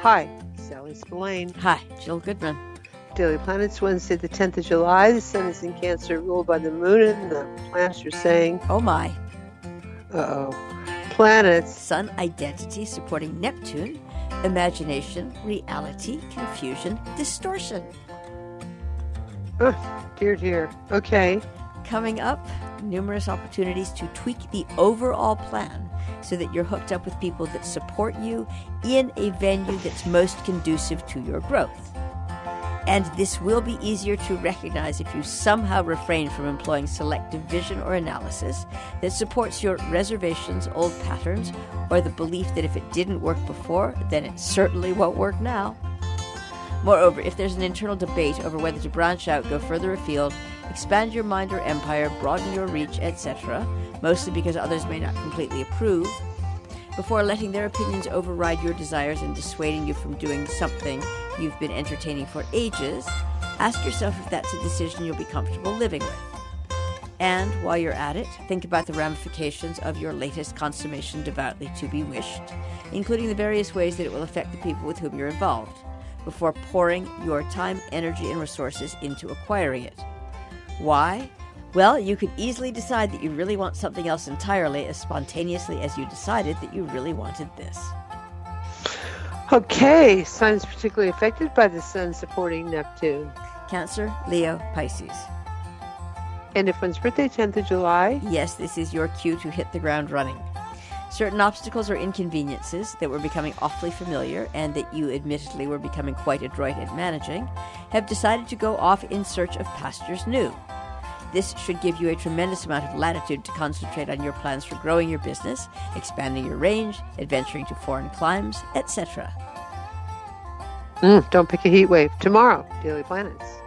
Hi, Sally Spillane. Hi, Jill Goodman. Daily Planets, Wednesday, the 10th of July. The sun is in Cancer, ruled by the moon, and the planets are saying, Oh my. uh-oh. Planets. Sun identity supporting Neptune, imagination, reality, confusion, distortion. Dear, dear. Okay. Coming up, numerous opportunities to tweak the overall plan so that you're hooked up with people that support you in a venue that's most conducive to your growth. And this will be easier to recognize if you somehow refrain from employing selective vision or analysis that supports your reservations, old patterns, or the belief that if it didn't work before, then it certainly won't work now. Moreover, if there's an internal debate over whether to branch out, go further afield, expand your mind or empire, broaden your reach, etc., mostly because others may not completely approve, before letting their opinions override your desires and dissuading you from doing something you've been entertaining for ages, ask yourself if that's a decision you'll be comfortable living with. And while you're at it, think about the ramifications of your latest consummation devoutly to be wished, including the various ways that it will affect the people with whom you're involved, before pouring your time, energy, and resources into acquiring it. Why? Well, you could easily decide that you really want something else entirely as spontaneously as you decided that you really wanted this. Okay, signs particularly affected by the sun supporting Neptune. Cancer, Leo, Pisces. And if one's birthday, 10th of July? Yes, this is your cue to hit the ground running. Certain obstacles or inconveniences that were becoming awfully familiar and that you admittedly were becoming quite adroit at managing have decided to go off in search of pastures new. This should give you a tremendous amount of latitude to concentrate on your plans for growing your business, expanding your range, adventuring to foreign climes, etc. Don't pick a heat wave. Tomorrow, Daily Planets.